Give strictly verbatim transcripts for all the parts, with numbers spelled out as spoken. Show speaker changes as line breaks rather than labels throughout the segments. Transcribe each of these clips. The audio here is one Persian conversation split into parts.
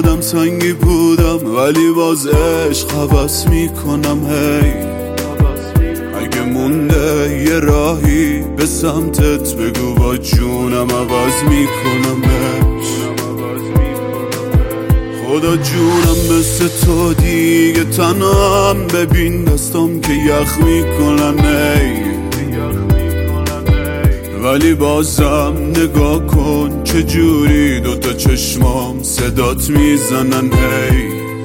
آدم سنگی بودم ولی باز عشق حوض میکنم. هی اگه مونده یه راهی به سمتت بگو با جونم عوض میکنمش. خدا جونم مثل تو دیگه تنام، ببین دستم که یخ میکنن. ای ولی بازم نگاه کن چجوری دوتا چشمام صدات میزنن. هی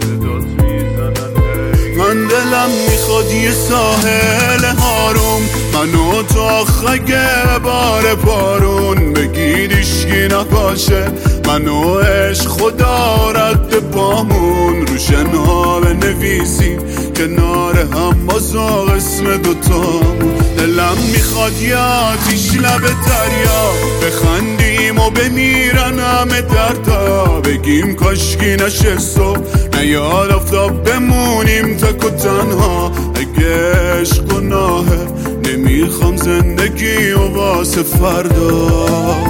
من دلم میخواد یه ساحل هاروم، منو تو آخه بار پارون بگید اشکی نباشه. منو عشق خدا رد پامون رو شنها بنویسیم کنار هم بازا اسم دوتامون. دلم میخواد یه آتیش لب دریا بخندیم و بمیرن همه دردا، بگیم کاشکی نشه صبح نیاد آفتاب بمونیم تک و تنها. اگه عشق گناهه نمیخوام زندگی و واسه فردا.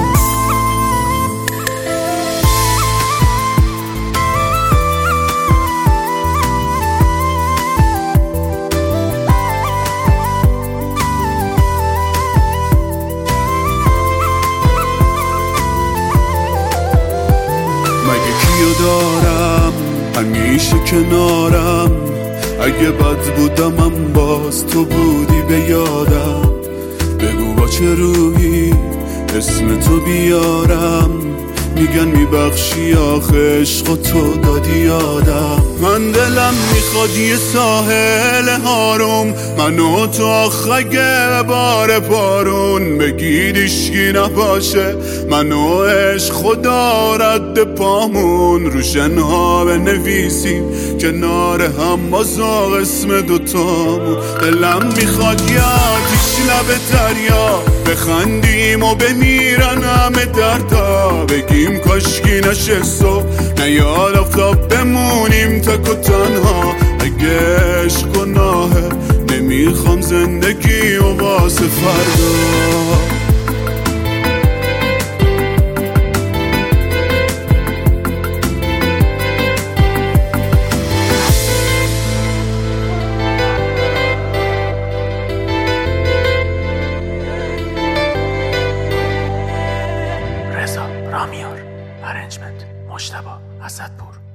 مگه کیو دارم همیشه کنارم، اگه بد بودمم باز تو بودی به یادم. بگو با چه روحی اسم تو بیارم، میگن میبخشی آخه عشق و تو دادی یادم. من دلم میخواد یه ساحل هاروم، منو تو آخه بار پارون بگید اشکی نباشه. منو عشق خدا رد پامون رو شنها بنویسیم کنار هم بازا اسم دوتامون. دلم میخواد یه آتیش لب دریا بخندیم و بمیرن همه دردا، بگیم کاشکی نشه صبح نیاد آفتاب بمونیم تک و تنها. اگه عشق گناهه نمیخوام زندگی و واسه فردا.
رامیار ارنجمنت مجتبی اسدپور.